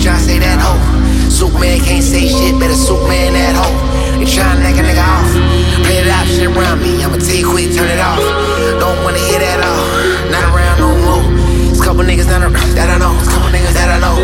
tryna say that hoe. Superman can't say shit, better Superman that hoe. They tryna knock a nigga off. Play that option around me, I'ma tell you quick, turn it off. Don't wanna hear that all, not around no more. It's a couple niggas that I know, it's a couple niggas that I know.